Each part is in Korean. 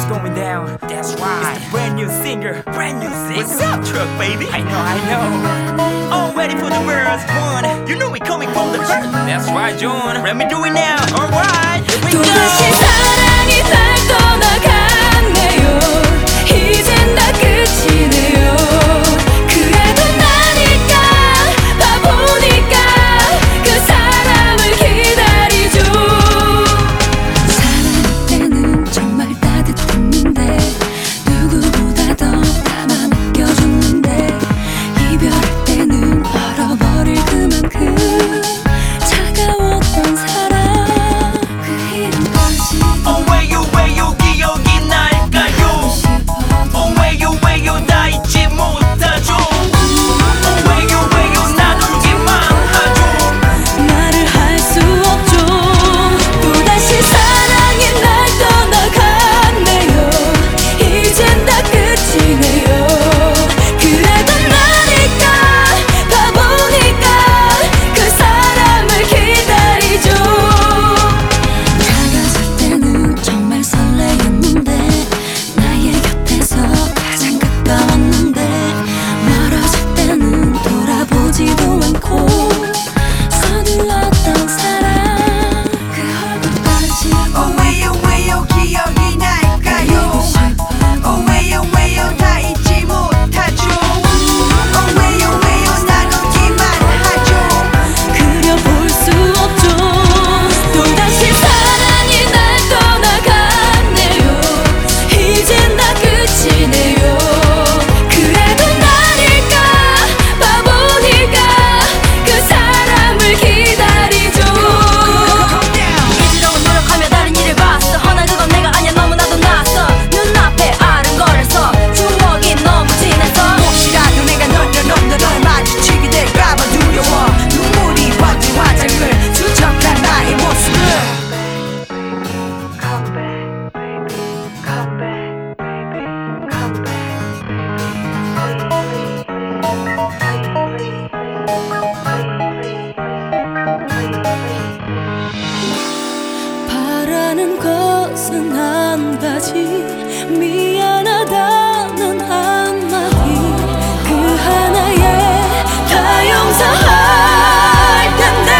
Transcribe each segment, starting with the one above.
It's going down. That's right. It's the brand new singer. What's up, truck baby? I know. All ready for the first one. You know we coming from the first. That's right, John. Let me do it now. Alright, here we go. 또다시 사랑이 날 떠나갔네요. 이젠 다 끝이네요. 그래도 나니까 바보니까 그 사람을 기다리죠. 사랑할 때는 정말 따뜻했는데 누구보다 더 나만 느껴줬는데 이별할 때는 얼어버릴 그만큼 차가웠던 사랑 그 이름까지 왜요 기억이 날까요? 왜요 다 잊지 못하죠? 왜요 나누기만 하죠? 말을 할 수 없죠. 또다시 사랑이 날 떠나갔네요. 이젠 다 끝이네요. 그래도 나니까 바보니까 그 사람을 기다리죠. 다가설 때는 정말 설레였는데 나의 곁에서 가장 가까웠는데 멀어질 때는 돌아보지도 않고 서둘렀던 사랑 그 얼굴까지 왜요 기억이 날까요? 왜요 다 잊지 못하죠? 왜요 나누기만 하죠? 그려볼 수 없죠. 또다시 사랑이 날 떠나갔네요. 이젠 다 끝이네요. 그래도 나니까 바보니까 그 사람을 기다리죠. 잊으려고 노력하며 다른 일을 봤어. 허나 그건 내가 아니야. 너무나도 낯서 눈앞에 아른거려서 추억이 너무 진해서 혹시라도 내가 너를 마주치게 될까봐 두려워. 눈물이 번진 화장을 수정한 나의 모습을 바라는 것은 한 가지 미안하다는 한마디 그 하나에 다 용서할 텐데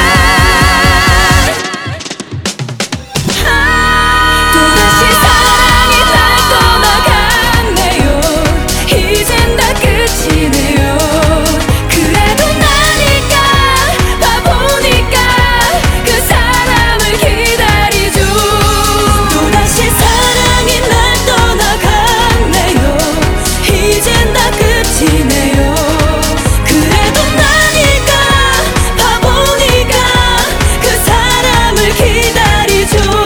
또다시 사랑이 날 떠나갔네요. 이젠 다 끝이네요. 그래도 나니까 바보니까 그 사람을 기다리죠. 또다시 사랑이 날 떠나갔네요. 이젠 다 끝이네요. 그래도 나니까 바보니까 그 사람을 기다리죠.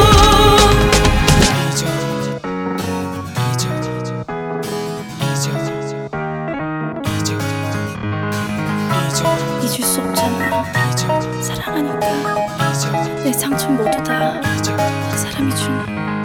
잊을 수 없잖아. 사랑하니까 내 상처 모두 다 그 사람이 준